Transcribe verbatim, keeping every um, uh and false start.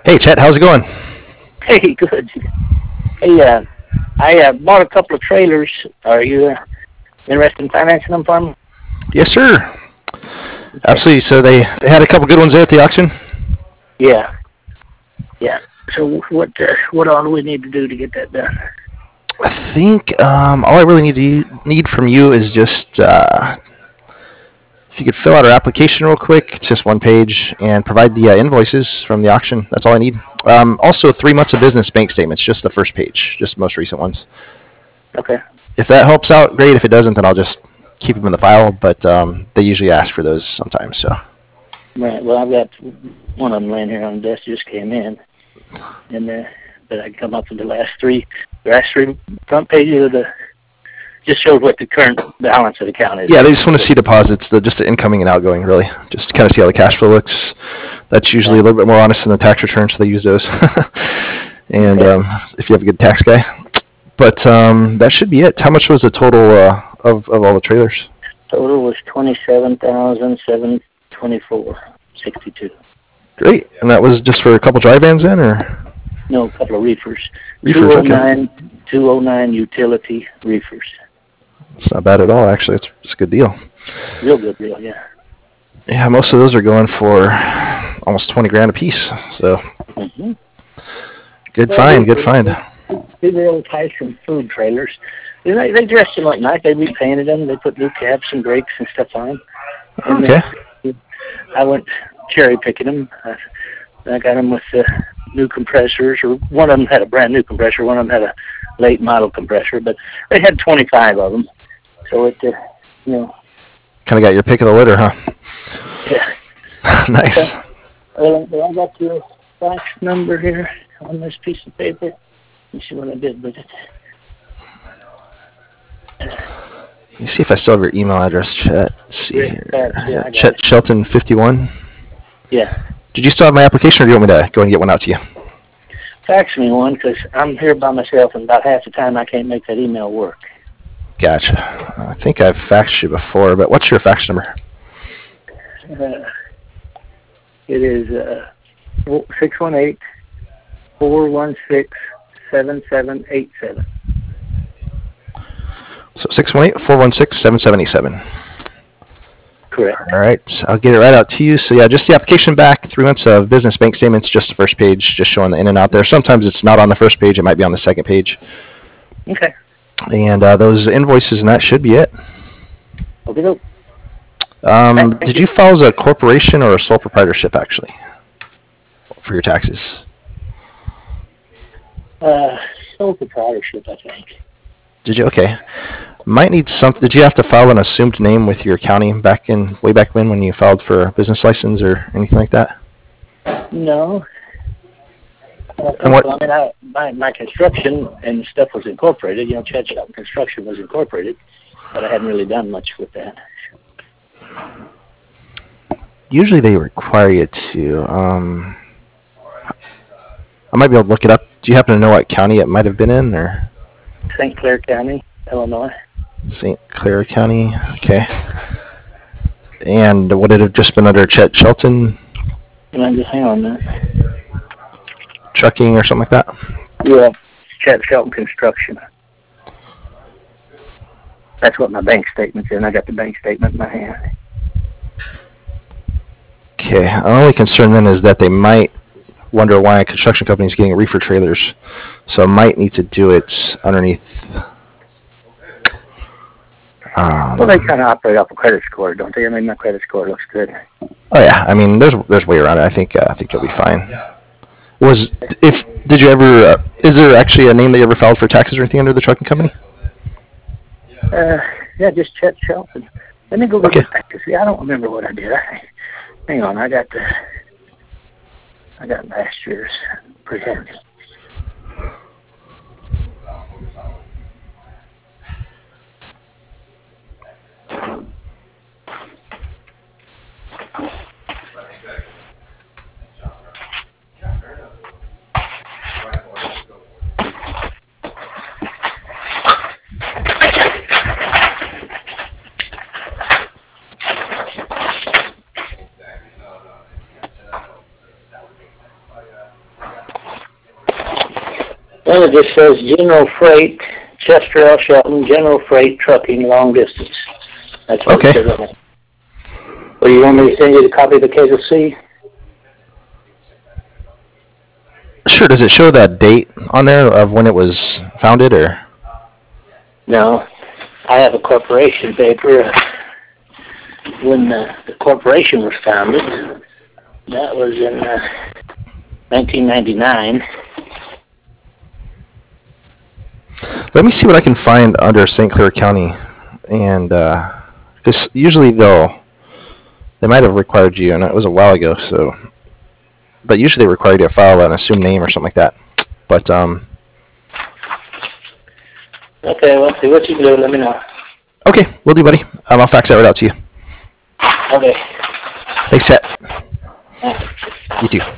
Hey, Chet, how's it going? Hey, good. Hey, uh, I uh, bought a couple of trailers. Are you uh, interested in financing them for me? Yes, sir. Okay. Absolutely. So they, they had a couple good ones there at the auction. Yeah, yeah. So what uh, what all do we need to do to get that done? I think um, all I really need to need from you is just uh, if you could fill out our application real quick. It's just one page, and provide the uh, invoices from the auction. That's all I need. Um, also, three months of business bank statements, just the first page, just the most recent ones. Okay. If that helps out, great. If it doesn't, then I'll just keep them in the file. But um, they usually ask for those sometimes. So Right. Well, I've got one of them laying here on the desk. Just came in, and uh, but I come up with the last three, the last three front pages of the just shows what the current balance of the account is. yeah, they just want to see deposits, the, just the incoming and outgoing, really, just to kind of see how the cash flow looks. That's usually a little bit more honest than the tax return, so they use those. and Okay. um, if you have a good tax guy, but um, that should be it. How much was the total uh, of of all the trailers? Total was twenty-seven thousand seven twenty-four sixty-two. Great, and that was just for a couple dry vans, then, or No, a couple of reefers. reefers? Okay, two oh nine, two oh nine utility reefers. it's not bad at all. Actually, it's, it's a good deal. Real good deal, yeah. Yeah, most of those are going for almost twenty grand a piece. So Mm-hmm. good Well, find, these, good find. these are old Tyson food trailers. They, they dressed them like nice. They repainted them. They put new caps and brakes and stuff on them. And Okay. uh, I went cherry picking them. I, I got them with uh, new compressors. Or one of them had a brand new compressor. One of them had a late model compressor. But they had twenty-five of them. So it, uh, you know. Kind of got your pick of the litter, huh? Yeah. Nice. Okay. Well, I got your fax number here on this piece of paper. Let me see what I did with it. Let me see if I still have your email address, Chet. Let's see Yeah, here. yeah, I Yeah, got Chet it. Shelton fifty-one. Yeah. Did you still have my application, or do you want me to go and get one out to you? Fax me one, because I'm here by myself, and about half the time I can't make that email work. Gotcha. I think I've faxed you before, but what's your fax number? Uh, it is uh, six one eight, four one six, seven seven eight seven. So six one eight, four one six, seven seven eight seven. Correct. All right, so I'll get it right out to you. So yeah, just the application back, three months of business bank statements, just the first page, just showing the in and out there. Sometimes it's not on the first page; it might be on the second page. Okay. And uh, those invoices, and that should be it. Okay, go. Um, Thank did you. you file as a corporation or a sole proprietorship, actually, for your taxes? Uh, sole proprietorship, I think. Did you? Okay. Might need something. Did you have to file an assumed name with your county back in way back when when you filed for a business license or anything like that? No. I And what? so. I mean, I, my, my construction and stuff was incorporated. You know, Chet Shelton Construction was incorporated, but I hadn't really done much with that. Usually they require you to. Um, I might be able to look it up. Do you happen to know what county it might have been in, or Saint Clair County, Illinois. Saint Clair County? Okay. And would it have just been under Chet Shelton And I'm just hang on a minute. Trucking or something like that? Yeah, Chet Shelton Construction. That's what my bank statement's in. I got the bank statement in my hand. Okay. Our only concern then is that they might wonder why a construction company is getting reefer trailers, so might need to do it underneath. Um, Well, they kind of operate off a credit score, don't they? I mean, my credit score looks good. oh yeah, I mean, there's there's way around it. I think uh, I think you'll be fine. Was if did you ever? Uh, is there actually a name that you ever filed for taxes or anything under the trucking company? Uh, yeah, just Chet Shelton. Let me go Okay. get back to see. I don't remember what I did. I, hang on, I got the, I got last year's pretend. Well, it just says General Freight, Chester L. Shelton, General Freight Trucking, long distance. That's what Okay. it says on it. Well, you want me to send you the copy of the K L C? Sure. Does it show the date on there of when it was founded, or? No. I have a corporation paper. Uh, when uh, the corporation was founded, that was in uh, nineteen ninety-nine. Let me see what I can find under Saint Clair County, and because uh, usually they'll they might have required you, and it was a while ago. So, but usually they require you to file an assumed name or something like that. But um. Okay, well, see what you can do. Let me know. Okay, we'll do, buddy. Um, I'll fax that right out to you. Okay. Thanks, Chet. Yeah. You too.